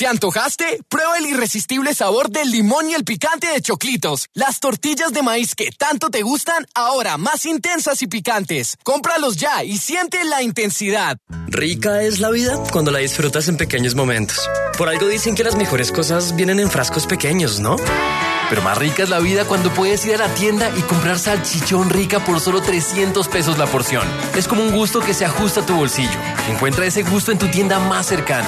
¿Te antojaste? Prueba el irresistible sabor del limón y el picante de Choclitos. Las tortillas de maíz que tanto te gustan, ahora más intensas y picantes. Cómpralos ya y siente la intensidad. Rica es la vida cuando la disfrutas en pequeños momentos. Por algo dicen que las mejores cosas vienen en frascos pequeños, ¿no? Pero más rica es la vida cuando puedes ir a la tienda y comprar salchichón Rica por solo 300 pesos la porción. Es como un gusto que se ajusta a tu bolsillo. Encuentra ese gusto en tu tienda más cercana.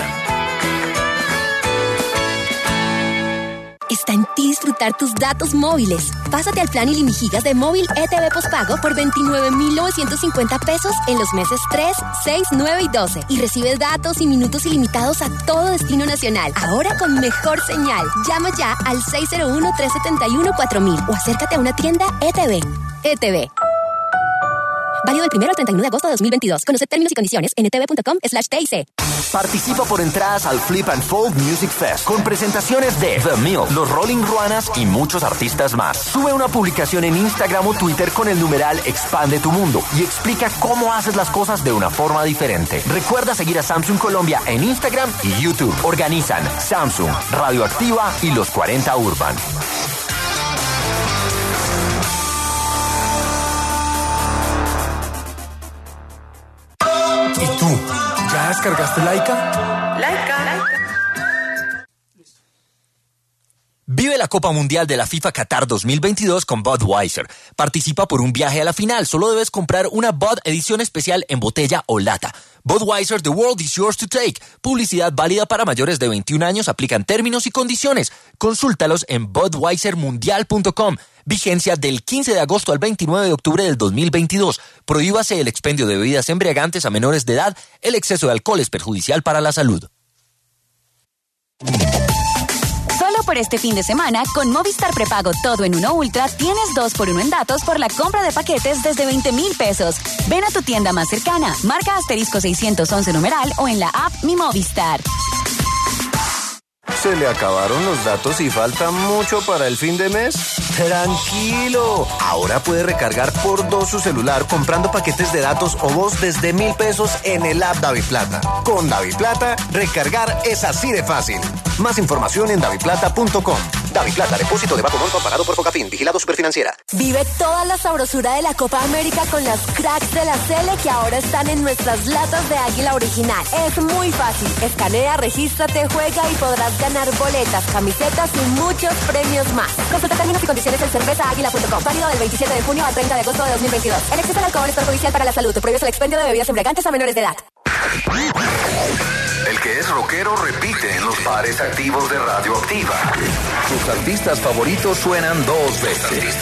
Está en ti disfrutar tus datos móviles. Pásate al plan Ilimigigas de móvil ETV postpago por 29,950 pesos en los meses 3, 6, 9 y 12. Y recibes datos y minutos ilimitados a todo destino nacional. Ahora con mejor señal. Llama ya al 601-371-4000 o acércate a una tienda ETV. ETV. Válido del 1 al 31 de agosto de 2022. Conoce términos y condiciones en etv.com/TIC. Participa por entradas al Flip and Fold Music Fest con presentaciones de The Mill, los Rolling Ruanas y muchos artistas más. Sube una publicación en Instagram o Twitter con el numeral Expande tu Mundo y explica cómo haces las cosas de una forma diferente. Recuerda seguir a Samsung Colombia en Instagram y YouTube. Organizan Samsung, Radioactiva y Los 40 Urban. ¿Y tú? ¿Ya descargaste Laika? Vive la Copa Mundial de la FIFA Qatar 2022 con Budweiser. Participa por un viaje a la final. Solo debes comprar una Bud edición especial en botella o lata. Budweiser, the world is yours to take. Publicidad válida para mayores de 21 años. Aplican términos y condiciones. Consúltalos en budweisermundial.com. Vigencia del 15 de agosto al 29 de octubre del 2022. Prohíbase el expendio de bebidas embriagantes a menores de edad. El exceso de alcohol es perjudicial para la salud. Solo por este fin de semana, con Movistar Prepago Todo en Uno Ultra, tienes 2x1 en datos por la compra de paquetes desde 20,000 pesos. Ven a tu tienda más cercana, marca *611 numeral o en la app Mi Movistar. ¿Se le acabaron los datos y falta mucho para el fin de mes? ¡Tranquilo! Ahora puede recargar por 2 su celular comprando paquetes de datos o voz desde 1,000 pesos en el app DaviPlata. Con DaviPlata, recargar es así de fácil. Más información en daviplata.com. DaviPlata, depósito de bajo monto pagado por Focafin, vigilado Superfinanciera. Vive toda la sabrosura de la Copa América con las cracks de la Sele que ahora están en nuestras latas de Águila original. Es muy fácil. Escanea, regístrate, juega y podrás ganar boletas, camisetas y muchos premios más. Consulta términos y condiciones en cervezaaguila.com. Válido del 27 de junio al 30 de agosto de 2022. El exceso de alcohol es perjudicial para la salud. Prohíbe el expendio de bebidas embriagantes a menores de edad. El que es rockero repite en los bares activos de Radioactiva. Sus artistas favoritos suenan 2 veces.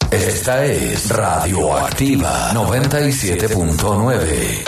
Esta es Radioactiva 97.9.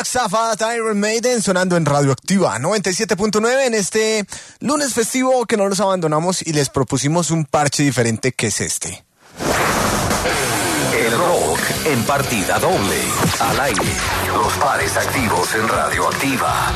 Sabbath, Iron Maiden, sonando en Radioactiva 97.9 en este lunes festivo que no los abandonamos y les propusimos un parche diferente que es este. El rock en partida doble. Al aire. Los pares activos en Radioactiva.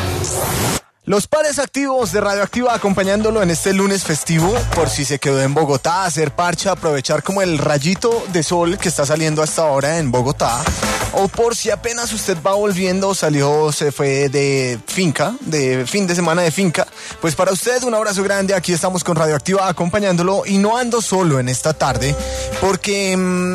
Los pares activos de Radioactiva acompañándolo en este lunes festivo, por si se quedó en Bogotá a hacer parcha, aprovechar como el rayito de sol que está saliendo hasta ahora en Bogotá, o por si apenas usted va volviendo, se fue de finca, de fin de semana de finca, pues para usted un abrazo grande, aquí estamos con Radioactiva acompañándolo y no ando solo en esta tarde, porque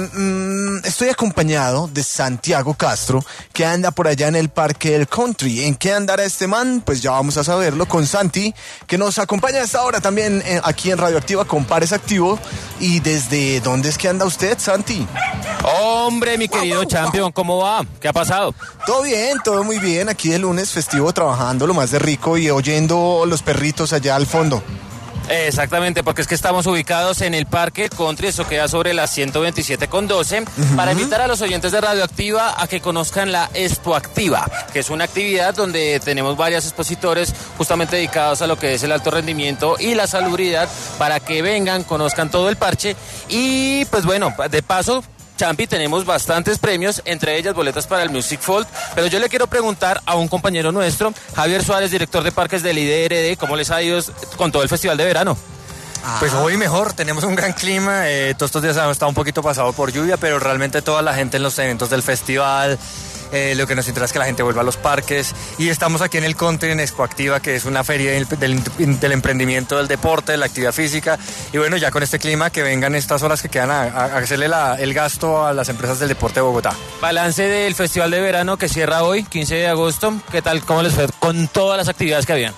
estoy acompañado de Santiago Castro, que anda por allá en el Parque del Country. ¿En qué andará este man? Pues ya vamos a saberlo con Santi, que nos acompaña a esta hora también aquí en Radioactiva con Pares Activo. ¿Y desde dónde es que anda usted, Santi? Hombre, mi querido champion, ¿cómo va? ¿Qué ha pasado? Todo bien, todo muy bien. Aquí de lunes festivo trabajando lo más de rico y oyendo los perritos allá al fondo. Exactamente, porque es que estamos ubicados en el Parque Country, eso queda sobre la 127 con 12, para invitar a los oyentes de Radioactiva a que conozcan la Expoactiva, que es una actividad donde tenemos varios expositores justamente dedicados a lo que es el alto rendimiento y la salubridad, para que vengan, conozcan todo el parche y pues bueno, de paso, Champi, tenemos bastantes premios, entre ellas boletas para el Music Folk, pero yo le quiero preguntar a un compañero nuestro, Javier Suárez, director de parques del IDRD, ¿cómo les ha ido con todo el festival de verano? Pues hoy mejor, tenemos un gran clima, todos estos días hemos estado un poquito pasados por lluvia, pero realmente toda la gente en los eventos del festival, lo que nos interesa es que la gente vuelva a los parques y estamos aquí en el Country en Expoactiva, que es una feria del emprendimiento, del deporte, de la actividad física y bueno, ya con este clima que vengan estas horas que quedan a hacerle el gasto a las empresas del deporte de Bogotá. Balance del festival de verano que cierra hoy, 15 de agosto, ¿qué tal? ¿Cómo les fue con todas las actividades que habían?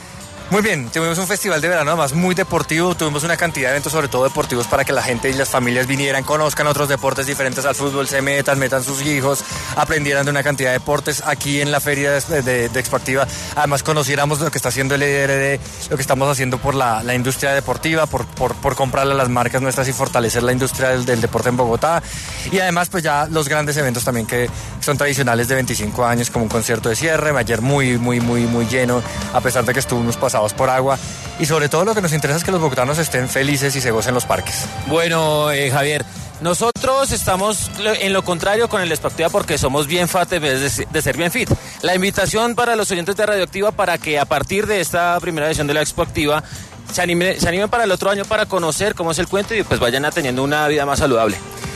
Muy bien, tuvimos un festival de verano además muy deportivo, tuvimos una cantidad de eventos sobre todo deportivos para que la gente y las familias vinieran, conozcan otros deportes diferentes al fútbol, se metan sus hijos, aprendieran de una cantidad de deportes aquí en la feria de Expoactiva, además conociéramos lo que está haciendo el IDRD, lo que estamos haciendo por la industria deportiva, por comprarle a las marcas nuestras y fortalecer la industria del deporte en Bogotá y además pues ya los grandes eventos también que son tradicionales de 25 años como un concierto de cierre, ayer muy lleno a pesar de que estuvimos pasados por agua y sobre todo lo que nos interesa es que los bogotanos estén felices y se gocen los parques. Bueno, Javier, nosotros estamos en lo contrario con el Expoactiva porque somos bien fat en vez de ser bien fit. La invitación para los oyentes de Radioactiva para que a partir de esta primera edición de la Expoactiva se animen para el otro año para conocer cómo es el cuento y pues vayan teniendo una vida más saludable.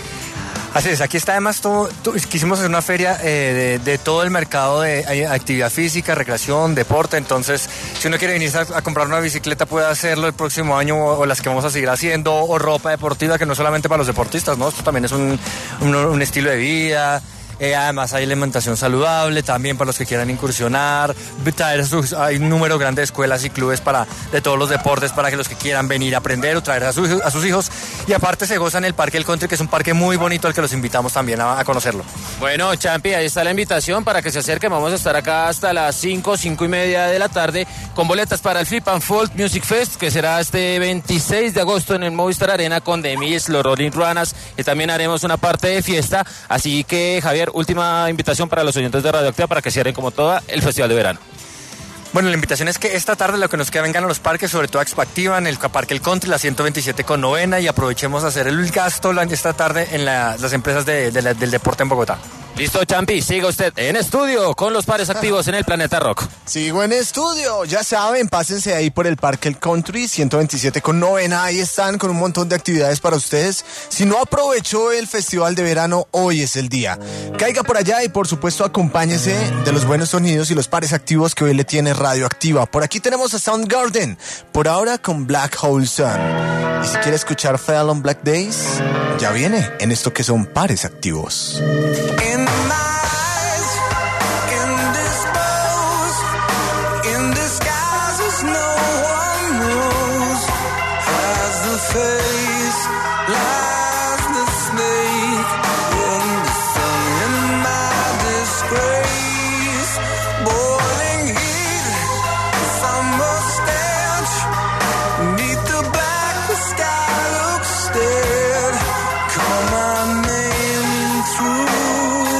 Así es, aquí está además quisimos hacer una feria de todo el mercado de actividad física, recreación, deporte, entonces si uno quiere venir a comprar una bicicleta puede hacerlo el próximo año o las que vamos a seguir haciendo, o ropa deportiva que no solamente para los deportistas, ¿no? Esto también es un estilo de vida. Además hay alimentación saludable también para los que quieran incursionar, hay un número grande de escuelas y clubes de todos los deportes para que los que quieran venir a aprender o traer a sus hijos y aparte se goza en el Parque del Country, que es un parque muy bonito al que los invitamos también a conocerlo. Bueno, Champi, ahí está la invitación para que se acerquen, vamos a estar acá hasta las 5:30 de la tarde con boletas para el Flip and Fold Music Fest, que será este 26 de agosto en el Movistar Arena con The Mist, los Rolling Ruanas, y también haremos una parte de fiesta, así que Javier, última invitación para los oyentes de Radioactiva para que cierren como todo el festival de verano. Bueno, la invitación es que esta tarde lo que nos queda vengan a los parques, sobre todo a Expoactiva, en el Parque El Country, la 127 con 9 y aprovechemos a hacer el gasto esta tarde en las empresas del deporte en Bogotá. Listo, Champi, siga usted en estudio con los pares activos en el Planeta Rock. Sigo en estudio, ya saben, pásense ahí por el Parque El Country, 127 con 9, ahí están con un montón de actividades para ustedes. Si no aprovechó el festival de verano, hoy es el día. Caiga por allá y por supuesto acompáñese de los buenos sonidos y los pares activos que hoy le tiene Radioactiva. Por aquí tenemos a Soundgarden, por ahora con Black Hole Sun. Y si quiere escuchar Fell on Black Days, ya viene en esto que son pares activos. Come on, name through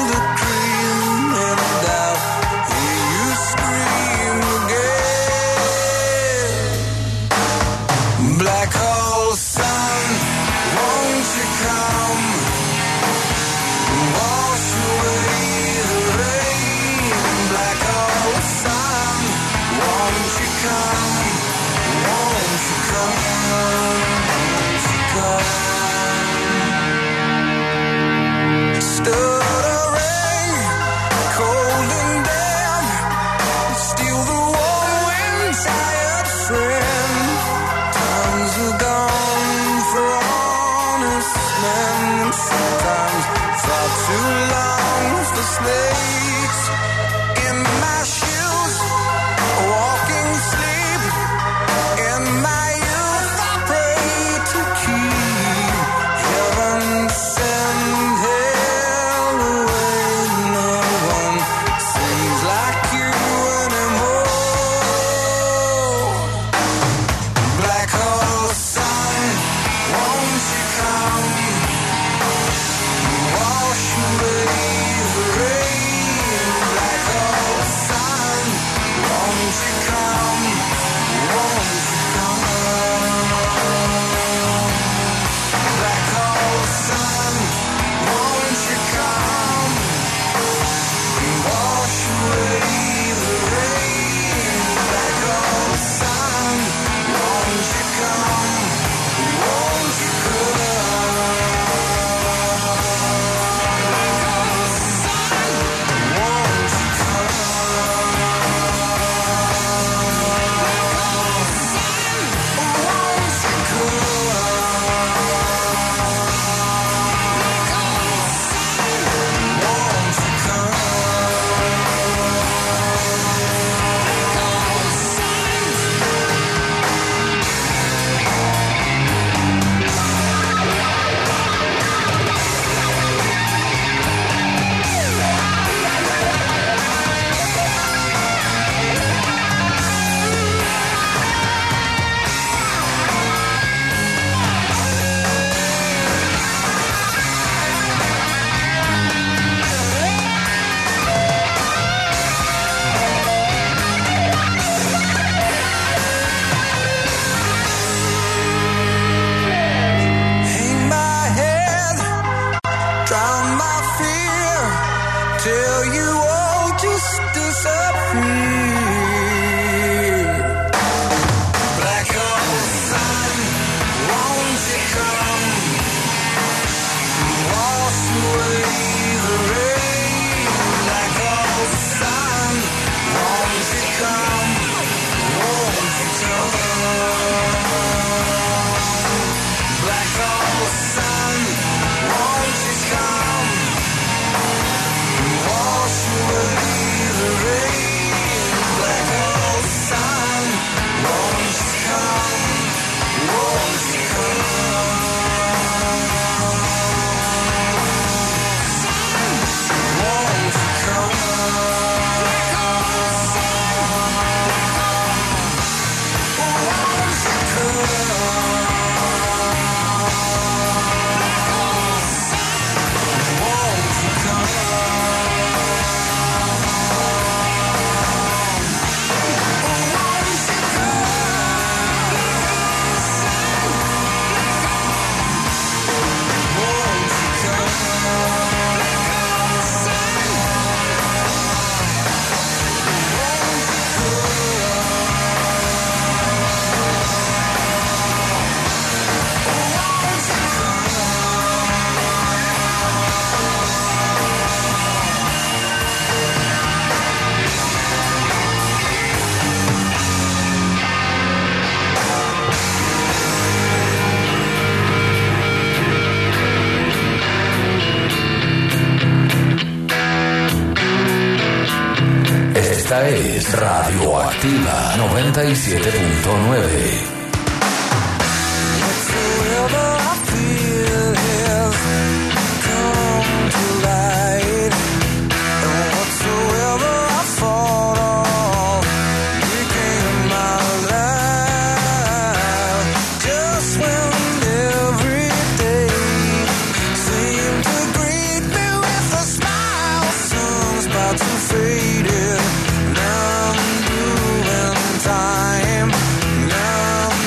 Esta es Radioactiva 97.9. Time, now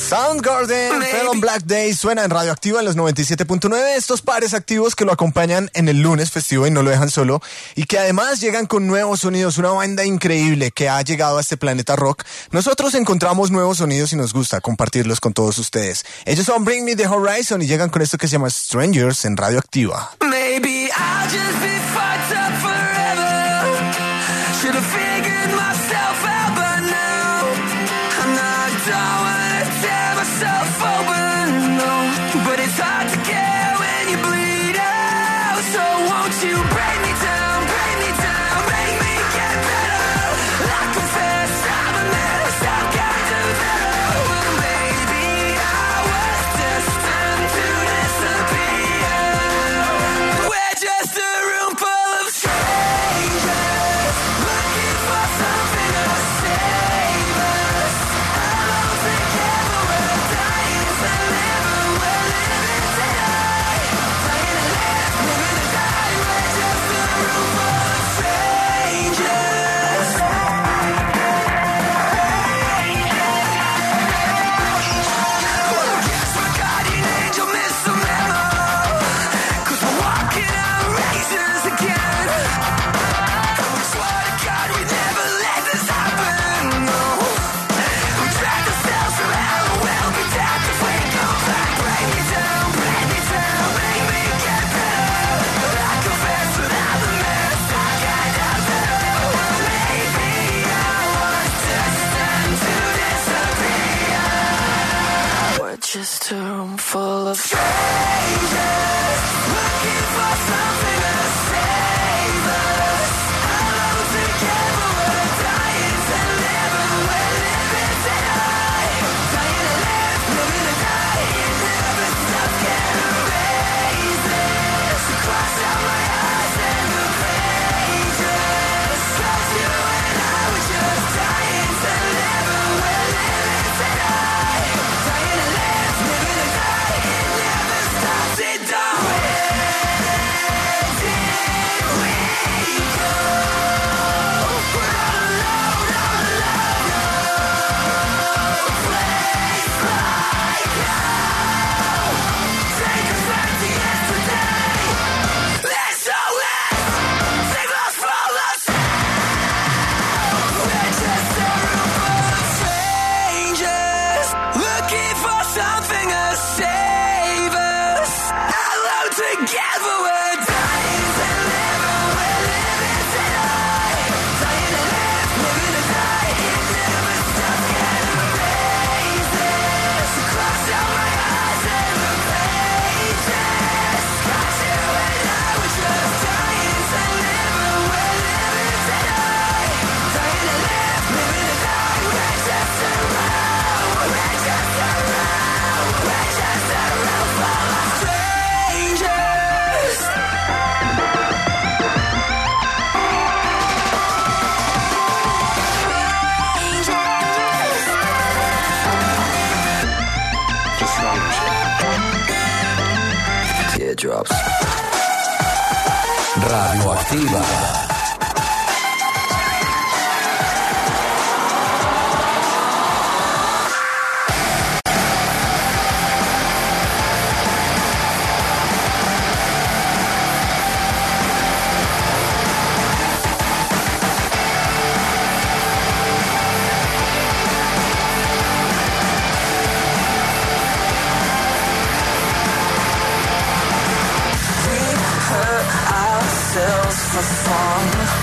Soundgarden, Fell on Black Day suena en Radioactiva en los 97.9. Estos pares activos que lo acompañan en el lunes festivo y no lo dejan solo. Y que además llegan con nuevos sonidos. Una banda increíble que ha llegado a este planeta rock. Nosotros encontramos nuevos sonidos y nos gusta compartirlos con todos ustedes. Ellos son Bring Me the Horizon y llegan con esto que se llama Strangers en Radioactiva. Maybe I'll just be fucked up forever. Should have figured myself out by now. And I don't wanna tear myself open, no. But it's hard to get when you bleed out. So won't you break me down, make me get better. I confess I'm a mess, I've got to better. Well, maybe I was destined to disappear. We're just a room full of strangers, looking for something to save us. Alone together, we're dying to live, and we're living tonight. Dying to live, living to die. We're just a room full of strangers. Well, I guess my guardian angel missed the memo, 'cause we're walking on razors again. And we swore to God we'd never let this happen, no. We dragged ourselves around, we'll be dead if we go back. Break me down, make me get better. But I confess that I'm a mess, I got out better. Maybe I was destined to disappear. We're just a room full of strangers, looking for something to save us. Alone together, we're dying to live, and we're living tonight. Dying to live, living to die. It never stops getting raises across all my eyes and the pages. 'Cause you and I were just dying to live, and we're living tonight. Dying to live, living to die. It never stops. It don't. Where did we go? We're all alone, no place like home. Take us back to yesterday. Let's save us from us. We're just a room full of strangers, looking for something to save us. Alone together, we're dying to live, and we're living tonight. Dying to live, living to die. It never stops getting raises across all my eyes and the pages. 'Cause you and I were just dying to live, and we're living tonight. Dying to live, living to die. We're just around, we're just around, we're just around full of strangers. Teardrops. Radioactiva. Ourselves for fun,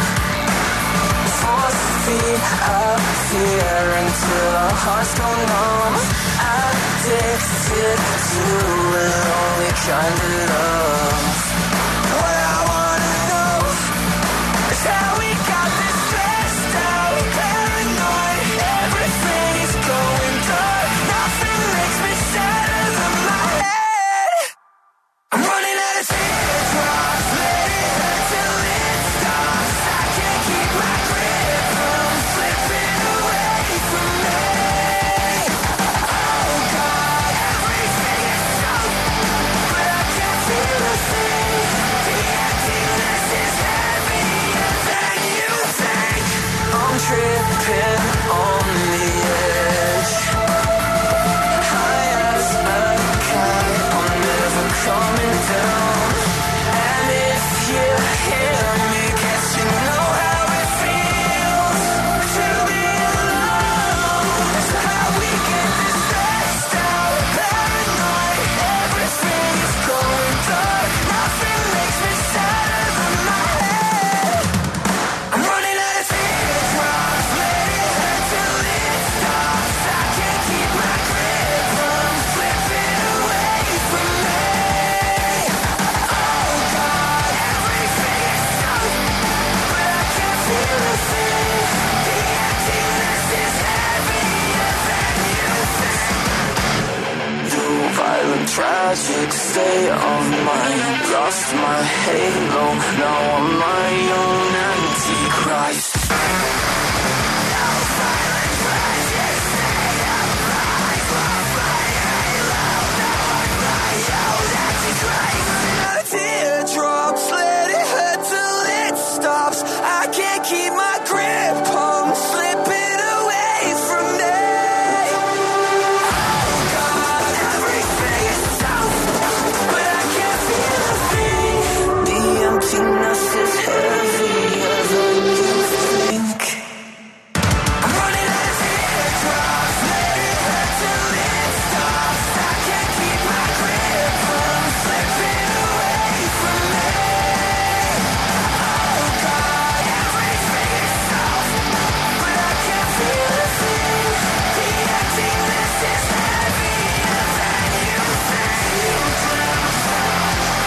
force feed up fear until our hearts go numb. Addicted to a lonely kind of love. What I wanna know is how we got this stressed out, paranoid. Everything is going dark. Nothing makes me sadder than my head. I'm running out of teardrops. Let it hurt till it stops. I can't keep my grip from slipping away from me. Oh God, everything is so, but I can't feel it. tragic state of mind. Lost my halo, now I'm my own antichrist. Teardrops, let it hurt till it stops. I can't keep my grip on slipping away from me. Oh God, everything is tough, but I can't feel a thing. The emptiness is heavier than you think. I'm running out of teardrops, let it hurt till it stops. I can't keep my grip on slipping away from me. Oh God, everything is soft, but I can't feel a thing. The emptiness is heavier than you think.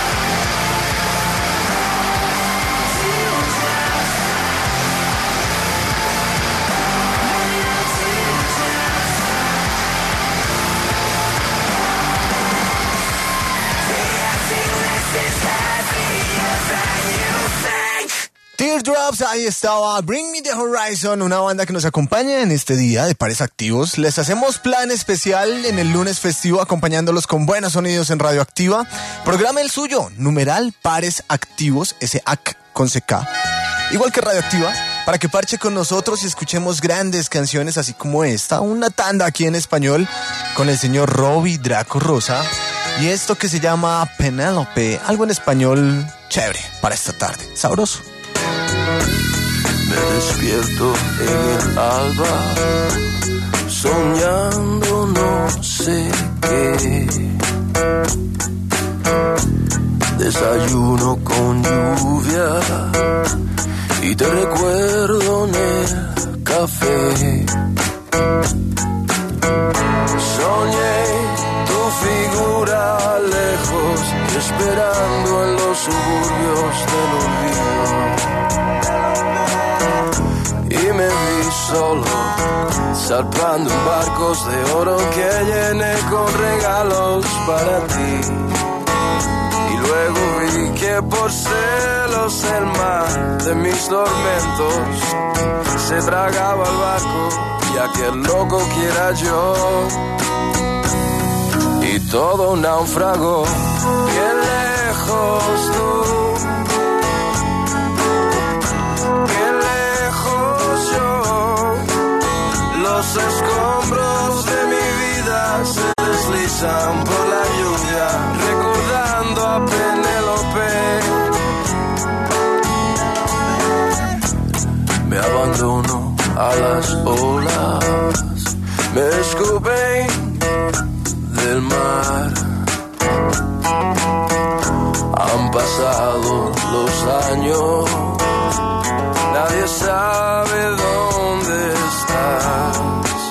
Teardrops, ahí estaba Bring Me the Horizon, una banda que nos acompaña en este día de Pares Activos. Les hacemos plan especial en el lunes festivo acompañándolos con buenos sonidos en Radioactiva. Programa el suyo, numeral Pares Activos, ese AC con CK. Igual que Radioactiva, para que parche con nosotros y escuchemos grandes canciones así como esta, una tanda aquí en español con el señor Robbie Draco Rosa. Y esto que se llama Penélope, algo en español chévere para esta tarde, sabroso. Me despierto en el alba, soñando no sé qué. Desayuno con lluvia y te recuerdo en el café. Soñé tu figura lejos y esperando en los suburbios del olvido. Y me vi solo, zarpando en barcos de oro que llené con regalos para ti. Y luego vi que por celos el mar de mis tormentos se tragaba el barco y aquel loco que era yo. Y todo naufragó, bien lejos tú. Los escombros de mi vida se deslizan por la lluvia, recordando a Penélope. Me abandono a las olas, me escupen del mar. Han pasado los años, nadie sabe dónde estás.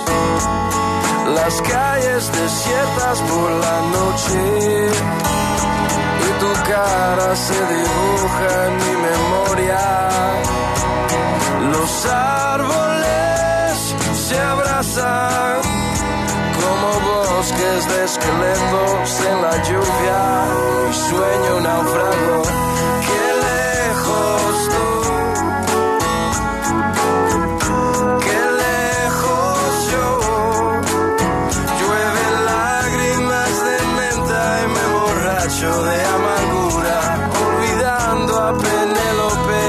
Las calles desiertas por la noche y tu cara se dibuja en mi memoria. Los árboles se abrazan como bosques de esqueletos en la lluvia. Mi sueño naufrago, qué lejos tú. De amargura, olvidando a Penélope.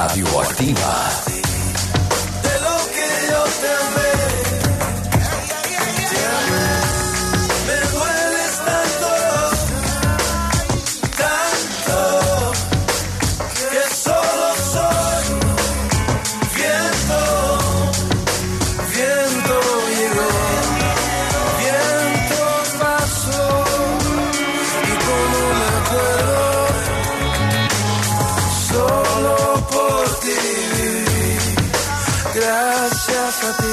Radioactiva. De lo que yo te amé, me dueles tanto, tanto, que solo soy viento, viento llegó, viento pasó, y como me acuerdo, solo por ti viví, gracias a ti.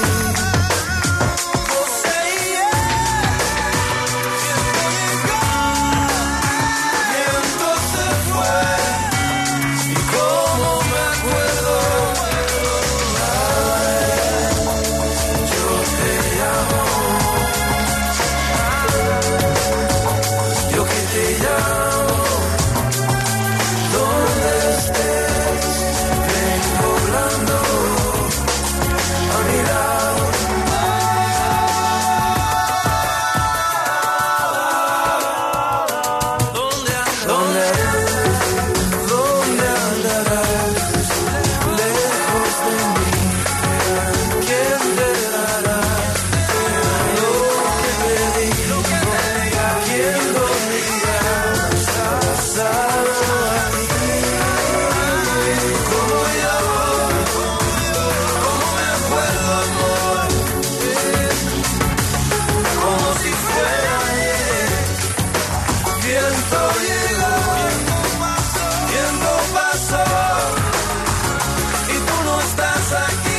Viento se fue, y como me acuerdo, yo te llamo, yo que te llamo, donde estés, ven volando a mi lado. ¿Dónde andarás? Lejos de mí. ¿Quién te dará lo que pedí? ¿Quién lo dirás? Pasado a ti. Como yo, como me acuerdo, amor, como si fuera ayer. Viento llegó, tiempo pasó, y tú no estás aquí.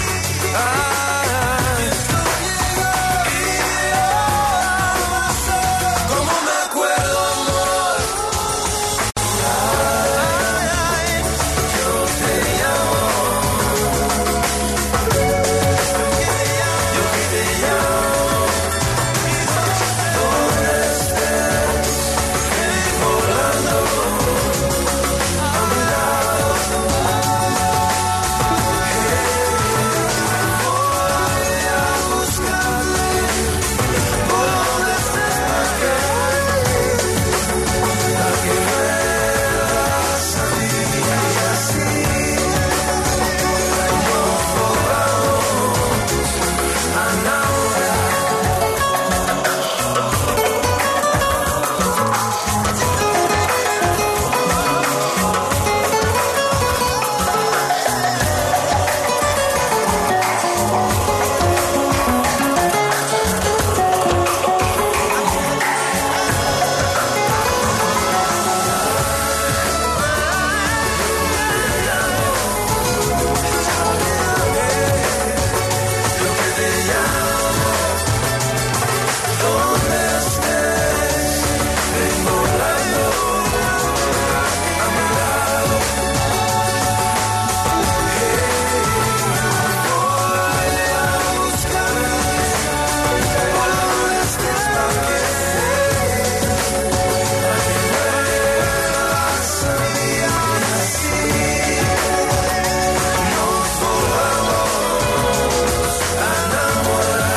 Como me acuerdo, amor, yo te llamo, yo que te llamo, donde estés, ven volando a mi lado. Voy a buscarte, donde estés, para que vuelvas a mí, y así nos volvamos a enamorar. Yo que te llamo, donde estés, ven volando a mi lado. Voy a buscarte, donde estés, para que vuelvas a mí, y así nos volvamos a enamorar.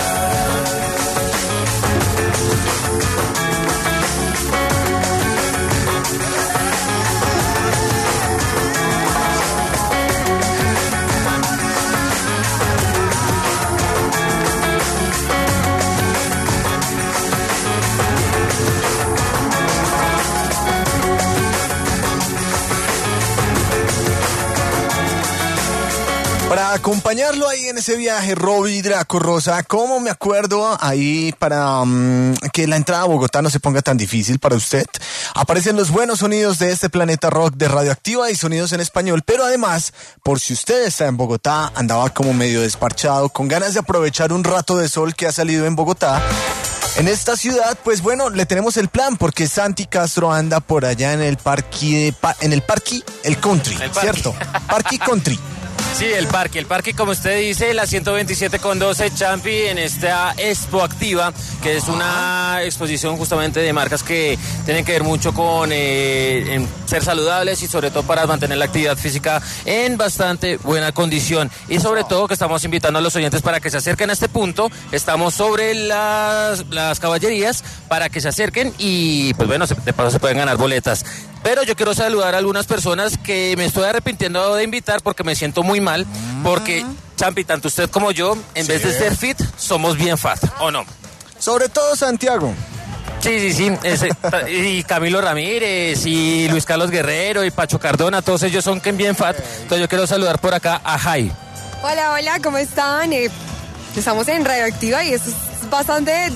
Para acompañarlo ahí en ese viaje, Robbie Draco Rosa, ¿cómo me acuerdo ahí para que la entrada a Bogotá no se ponga tan difícil para usted? Aparecen los buenos sonidos de este planeta rock de Radioactiva y sonidos en español, pero además, por si usted está en Bogotá, andaba como medio desparchado, con ganas de aprovechar un rato de sol que ha salido en Bogotá, en esta ciudad, pues bueno, le tenemos el plan, porque Santi Castro anda por allá en el parque, el country, ¿cierto? Parque country. Sí, el parque, como usted dice, la 127/12 Champi, en esta Expo Activa, que es una exposición justamente de marcas que tienen que ver mucho con en ser saludables y sobre todo para mantener la actividad física en bastante buena condición. Y sobre todo que estamos invitando a los oyentes para que se acerquen a este punto. Estamos sobre las caballerías para que se acerquen y pues bueno, de paso se pueden ganar boletas. Pero yo quiero saludar a algunas personas que me estoy arrepintiendo de invitar porque me siento muy mal, porque, Champi, tanto usted como yo, en vez de ser fit, somos bien fat, ¿o no? Sobre todo Santiago. Sí. Y Camilo Ramírez, y Luis Carlos Guerrero, y Pacho Cardona, todos ellos son bien fat. Entonces yo quiero saludar por acá a Jai. Hola, ¿cómo están? Estamos en Radioactiva y esto es bastante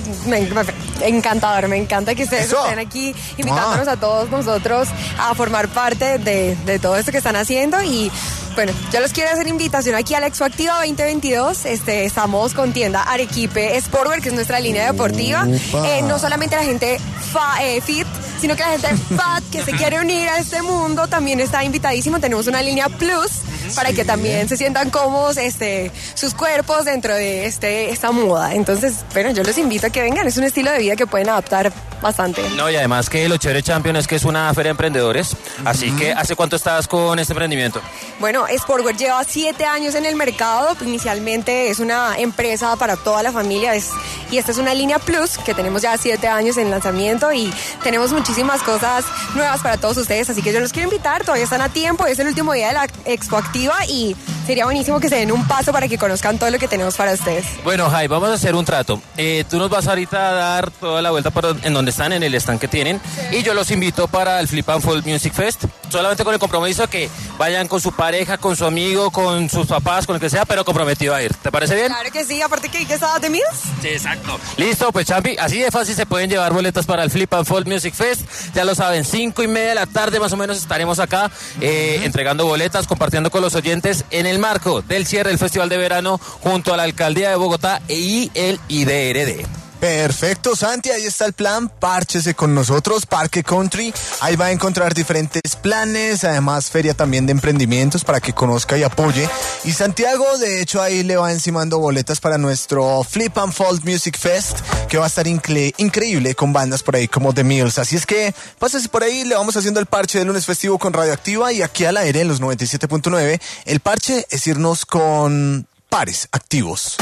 encantador. Me encanta que ustedes estén aquí invitándonos a todos nosotros a formar parte de todo esto que están haciendo. Y bueno, yo los quiero hacer invitación aquí a la Expoactiva 2022. Estamos con tienda Arequipe Sportwear, que es nuestra línea deportiva. No solamente la gente fit, sino que la gente fat que se quiere unir a este mundo también está invitadísimo. Tenemos una línea Plus para que también se sientan cómodos sus cuerpos dentro de esta moda. Entonces, bueno, yo los invito a que vengan. Es un estilo de vida que pueden adaptar bastante. No, y además que lo chévere, Champion, es que es una feria de emprendedores. Así que, ¿hace cuánto estás con este emprendimiento? Bueno, Sportwear lleva 7 años en el mercado. Inicialmente es una empresa para toda la familia y esta es una línea Plus que tenemos ya 7 años en lanzamiento y tenemos muchísimas cosas nuevas para todos ustedes. Así que yo los quiero invitar, todavía están a tiempo. Es el último día de la Expoactiva y sería buenísimo que se den un paso para que conozcan todo lo que tenemos para ustedes. Bueno, Jai, vamos a hacer un trato. Tú nos vas ahorita a dar toda la vuelta en donde están, en el stand que tienen, y yo los invito para el Flip and Fold Music Fest, solamente con el compromiso que vayan con su pareja, con su amigo, con sus papás, con el que sea, pero comprometido a ir. ¿Te parece bien? Claro que sí, aparte que está de míos. Sí, exacto. Listo, pues Champi, así de fácil se pueden llevar boletas para el Flip and Fold Music Fest. Ya lo saben, 5:30 de la tarde más o menos estaremos acá entregando boletas, compartiendo con los oyentes en el marco del cierre del Festival de Verano junto a la Alcaldía de Bogotá y el IDRD. Perfecto, Santi, ahí está el plan, párchese con nosotros, Parque Country, ahí va a encontrar diferentes planes, además feria también de emprendimientos para que conozca y apoye, y Santiago de hecho ahí le va encimando boletas para nuestro Flip and Fold Music Fest, que va a estar increíble con bandas por ahí como The Mills, así es que pásese por ahí, le vamos haciendo el parche del lunes festivo con Radioactiva y aquí al aire en los 97.9, el parche es irnos con pares activos.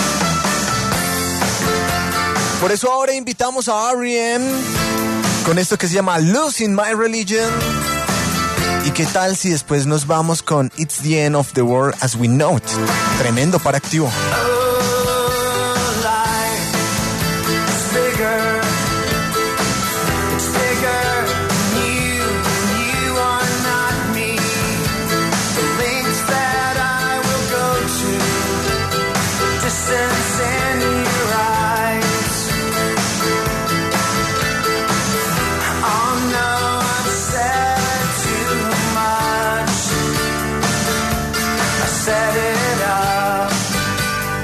Por eso ahora invitamos a R.E.M. con esto que se llama Losing My Religion. ¿Y qué tal si después nos vamos con It's the End of the World as We Know It? Tremendo para activo. Set it up.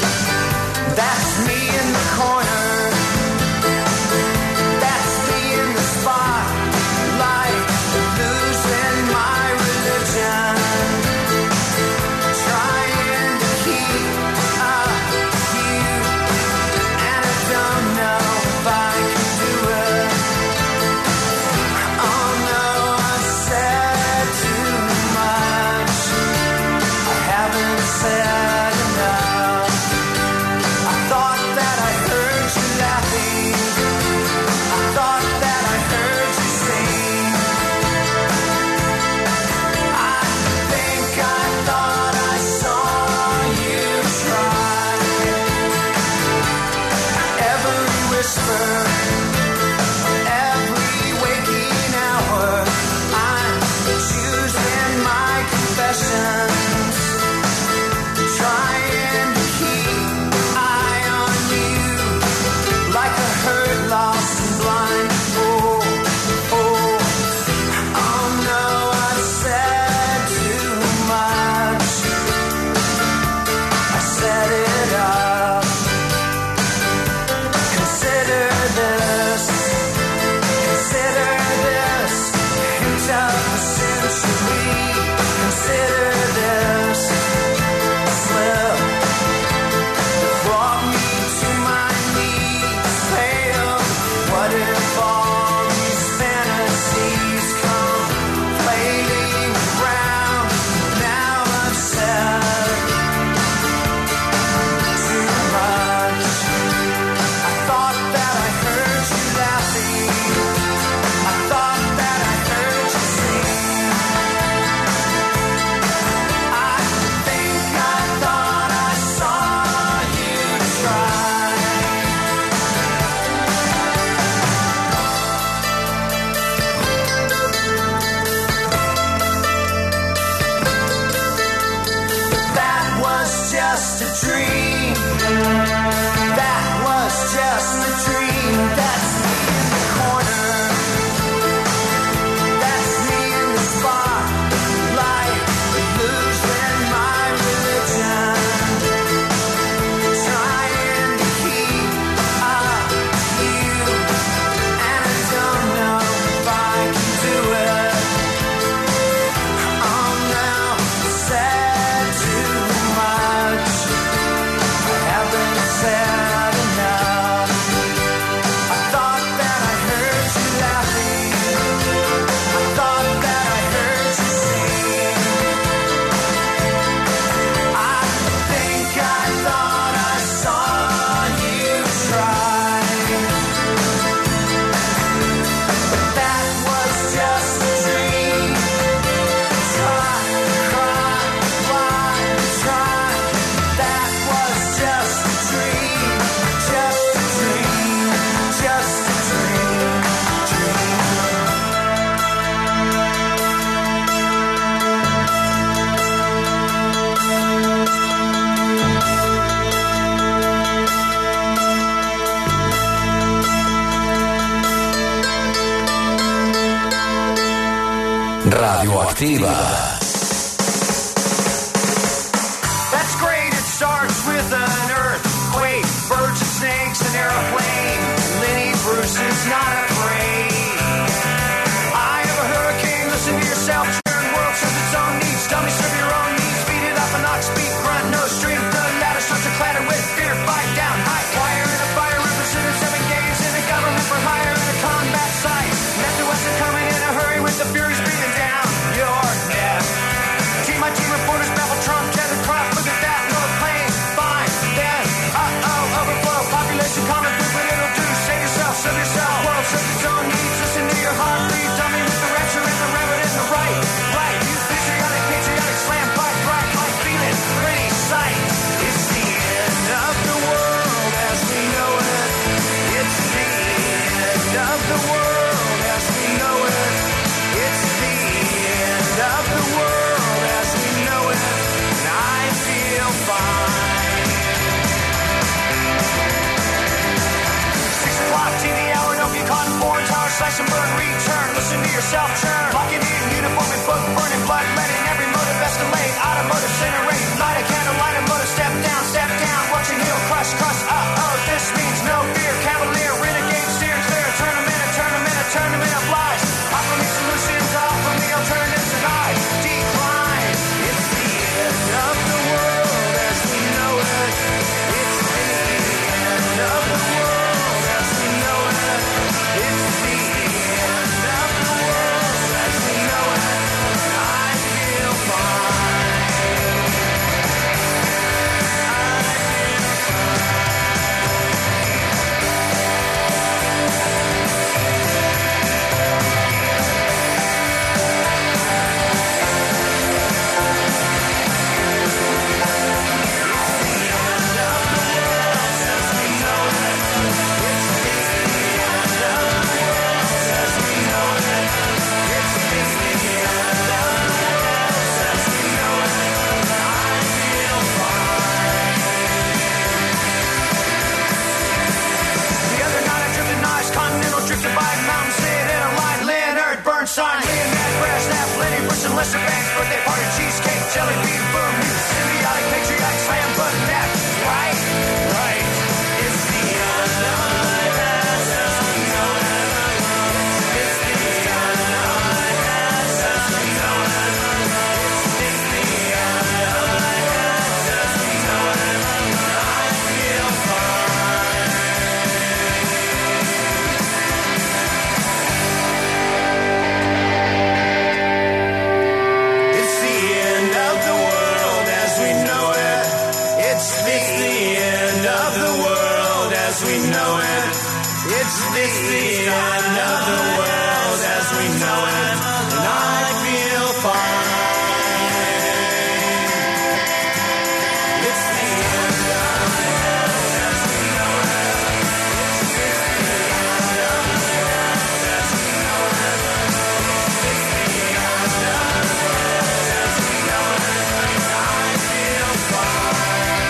Radioactiva. That's great, it starts with an earthquake, birds and snakes, an airplane. Lenny Bruce is not afraid. I have a hurricane, listen to yourself, churn, world serves its own needs. Dummy, serve your own needs, beat it up an ox, beat, grunt, no strength, the ladder starts to clatter with fear, fight down, high wire in a fire, represented 7 games in a government for hire in a combat site. Matthew Weston coming in a hurry with the furies breathing down your neck. Team reporters babble Trump, tethered crop, look at that, no pain, fine, then, overflow, population common food, but it'll do, save yourself, serve yourself, world serves its own needs, listen to your heartbeat, dummy with the rapture and the rabbit in the right, you patriotic, slam, fight, bright, light, feeling, pretty sight, it's the end of the world as we know it, it's the end of the world as we know it, it's the end of the world as we know it, and I feel fine. 6 o'clock, TV hour, don't get caught in foreign tower, slash and burn, return, listen to yourself churn, locking in, uniform and book, burning blood, letting every motive escalate, automotive, incinerate, light a candle, light a motive, step down, watching heel, crush, this means no fear, cavalier, renegade, steer clear, tournament of lies, offer me solutions, offer me alternatives, and I decline. It's the end of the world as we know it. It's the end of the world as we know it. It's the end of the world as we know it. And I feel fine. Sign, Leonard, Brezhnev, Lenny Bruce, and Lester Banks, birthday party, cheesecake, jelly bean, boom, symbiotic, patriotic, slam, but that's right, it's the end of the world as we know it, it's the end of the world as we know it, it's the end of the world as we know it, I feel fine. It's the end of the world as we know it. It's the end of the world as we know it. It's the end of the world as we know it. And I feel fine. It's the end of the world as we know it. It's the end of the world as we know it. It's the end of the world as we know it. And I feel fine.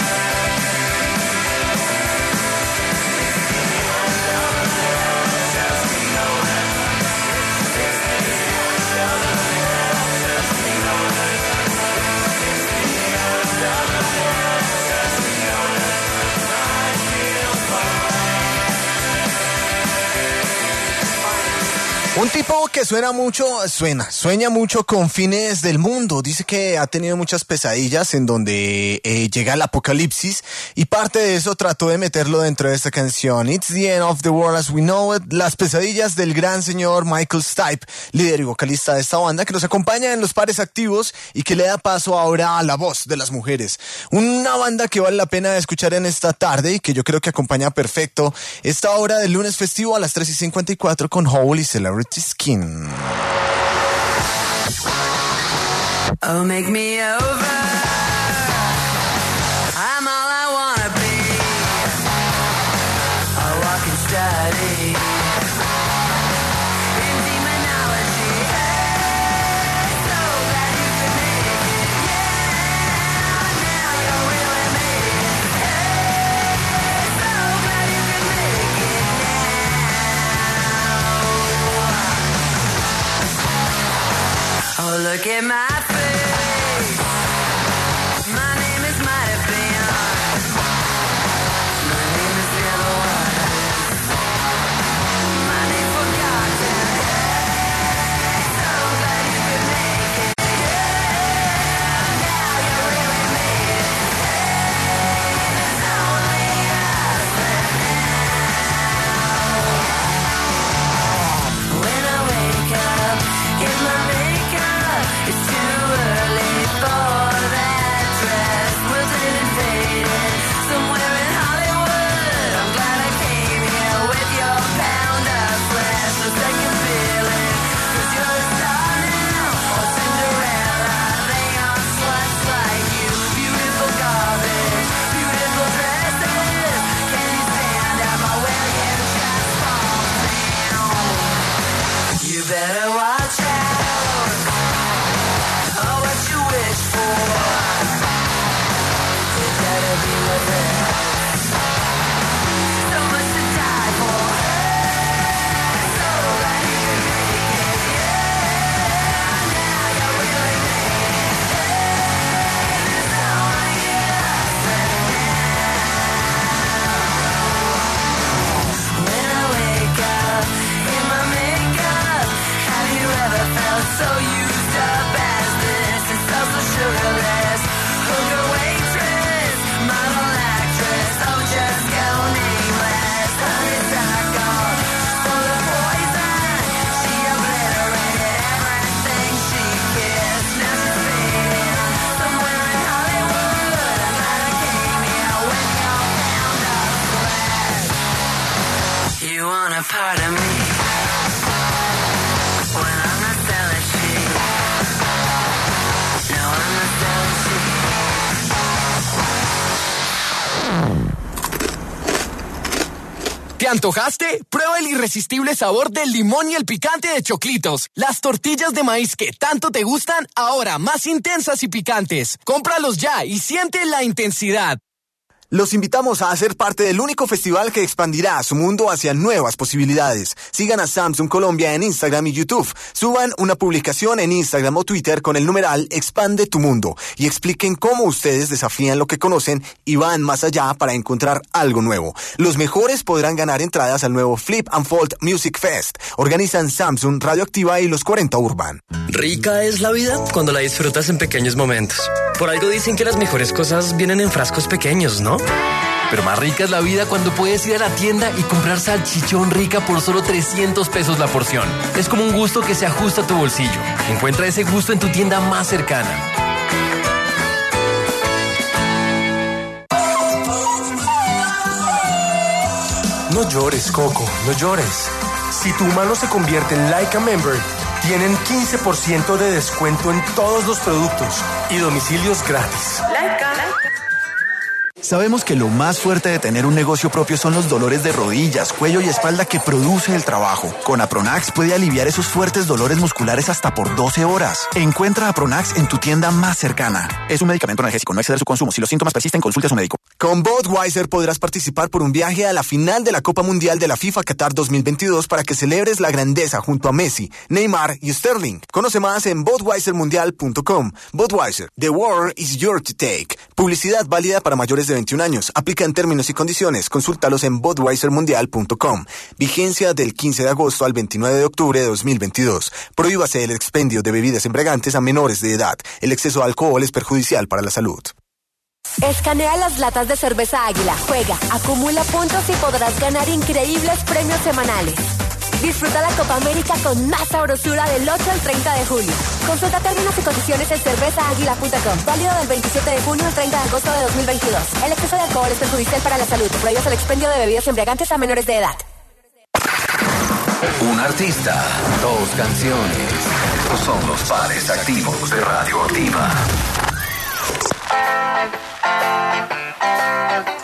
Un tipo que sueña mucho con fines del mundo. Dice que ha tenido muchas pesadillas en donde llega el apocalipsis y parte de eso trató de meterlo dentro de esta canción. It's the end of the world as we know it. Las pesadillas del gran señor Michael Stipe, líder y vocalista de esta banda, que nos acompaña en los pares activos y que le da paso ahora a la voz de las mujeres. Una banda que vale la pena escuchar en esta tarde y que yo creo que acompaña perfecto esta hora del lunes festivo a las 3:54 con Hole y Celebrity Skin. Oh, make me over. I'm all I wanna be. A walking study in demonology. Hey, so glad you could make it. Yeah, now you're really making it. Hey, so glad you could make it now. Oh, look at my face. My name is might have been. My name is never was. My name forgotten. So glad you could make it. Now you really made it. There's only us left now. When I wake up, get my makeup. It's too early for that dress. Wilted and faded, somewhere in Hollywood. I'm glad I came here with your pound of flesh. No second feeling, 'cause you're a star now. Oh, Cinderella, they are sluts like you. Beautiful garbage, beautiful dresses. Can you stand up or will you just fall down? You better watch out. Oh, what you wish for. It better be worth it. So much to die for. So glad you could make it. Yeah, now you really made it. There's only us left now. When I wake up in my makeup, have you ever felt so used up as this? It smells so sugarless. Hooker waitress, model actress, oh just go nameless. Honeysuckle, full of poison. She obliterated everything she kissed. Now she's fading somewhere in Hollywood. I'm glad I came here with your pound of flesh. You want a part of me? When I'm not selling cheap. No, I'm not selling cheap. ¿Te antojaste? Prueba el irresistible sabor del limón y el picante de Choclitos. Las tortillas de maíz que tanto te gustan, ahora más intensas y picantes. Cómpralos ya y siente la intensidad. Los invitamos a hacer parte del único festival que expandirá su mundo hacia nuevas posibilidades. Sigan a Samsung Colombia en Instagram y YouTube. Suban una publicación en Instagram o Twitter con el numeral Expande tu Mundo y expliquen cómo ustedes desafían lo que conocen y van más allá para encontrar algo nuevo. Los mejores podrán ganar entradas al nuevo Flip and Fold Music Fest. Organizan Samsung, Radioactiva y los 40 Urban. Rica es la vida cuando la disfrutas en pequeños momentos. Por algo dicen que las mejores cosas vienen en frascos pequeños, ¿no? Pero más rica es la vida cuando puedes ir a la tienda y comprar salchichón rica por solo 300 pesos la porción. Es como un gusto que se ajusta a tu bolsillo. Encuentra ese gusto en tu tienda más cercana. No llores, Coco, no llores. Si tu humano se convierte en Like a Member, tienen 15% de descuento en todos los productos y domicilios gratis. Sabemos que lo más fuerte de tener un negocio propio son los dolores de rodillas, cuello y espalda que produce el trabajo. Con Apronax puede aliviar esos fuertes dolores musculares hasta por 12 horas. Encuentra Apronax en tu tienda más cercana. Es un medicamento analgésico, no exceder su consumo. Si los síntomas persisten, consulte a su médico. Con Budweiser podrás participar por un viaje a la final de la Copa Mundial de la FIFA Qatar 2022 para que celebres la grandeza junto a Messi, Neymar y Sterling. Conoce más en budweisermundial.com. Budweiser, the world is yours to take. Publicidad válida para mayores de 21 años. Aplica en términos y condiciones. Consúltalos en budweisermundial.com. Vigencia del 15 de agosto al 29 de octubre de 2022. Prohíbase el expendio de bebidas embriagantes a menores de edad. El exceso de alcohol es perjudicial para la salud. Escanea las latas de cerveza Águila, juega, acumula puntos y podrás ganar increíbles premios semanales. Disfruta la Copa América con más sabrosura del 8 al 30 de julio. Consulta términos y condiciones en cervezaaguila.com. Válido del 27 de junio al 30 de agosto de 2022. El exceso de alcohol es perjudicial para la salud. Prohíbas el expendio de bebidas embriagantes a menores de edad. Un artista, dos canciones. Estos son los pares activos de Radioactiva.